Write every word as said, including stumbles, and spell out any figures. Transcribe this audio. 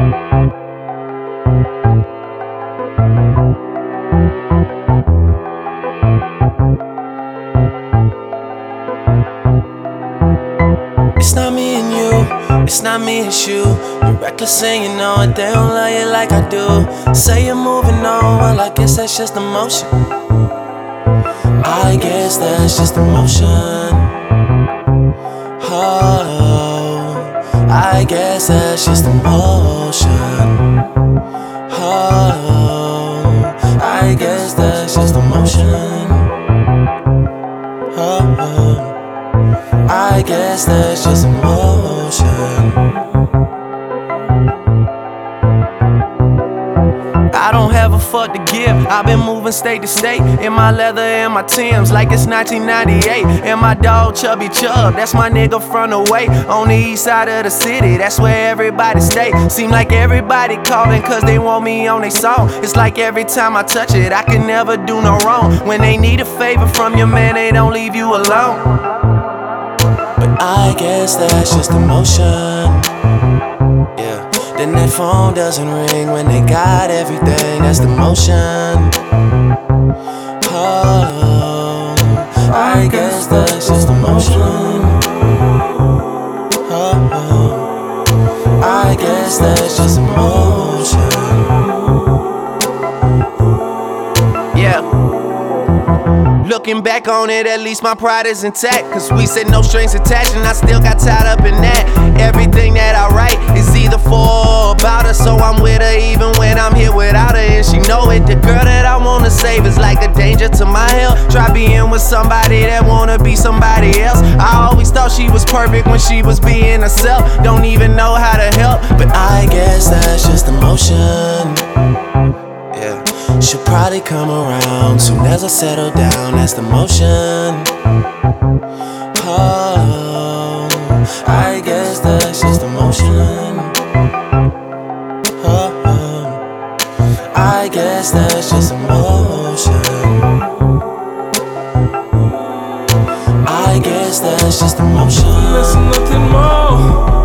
It's not me and you, it's not me, it's you. You're reckless and you know it, they don't love you like I do. Say you're moving on, well I guess that's just emotion. I guess that's just emotion. Oh, I guess that's just emotion. Oh, I guess that's just emotion. Oh, I guess that's just emotion. I don't have a fuck to give. I've been moving state to state in my leather and my Timbs like it's nineteen ninety-eight. And my dog Chubby Chub, that's my nigga from the way on the east side of the city. That's where everybody stay. Seem like everybody calling cause they want me on their song. It's like every time I touch it, I can never do no wrong. When they need a favor from your man, they don't leave you alone. But I guess that's just emotion. Yeah. Then that phone doesn't ring when they got everything. That's the motion. Oh, I guess that's just emotion. Oh, I guess that's just emotion. Yeah. Looking back on it, at least my pride is intact. Cause we said no strings attached and I still got tied up in that. Everything that I write is either for or about her. So I'm with her even when I'm here without her. And she know it, the girl that I wanna save is like a danger to my health. Try being with somebody that wanna be somebody else. I always thought she was perfect when she was being herself. Don't even know how to help, but I guess that's just emotion. Yeah. She'll probably come around soon as I settle down. That's the motion. Oh, I guess that's just emotion. Oh, I guess that's just emotion. I guess that's just emotion. That's nothing more.